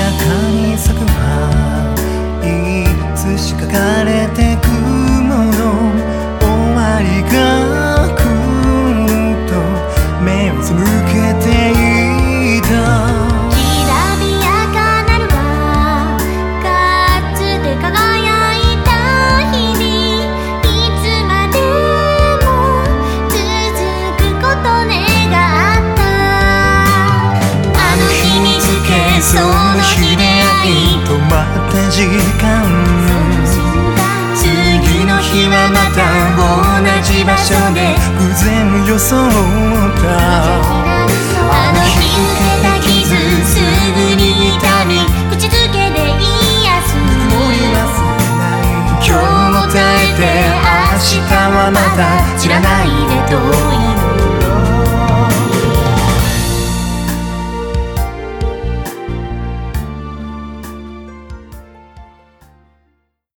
かに咲くはいつしか枯れてくもの、終わりが来ると目を背けていた。 きらびやかなるはかつて輝いた日々、いつまでも続くこと願った。あの日見つけその日出会い、 止まった時間、 次の日はまた同じ場所で偶然装った。 あの日受けた傷すぐに痛み、口づけで癒す。 思い忘れない今日も耐えて明日はまた知らない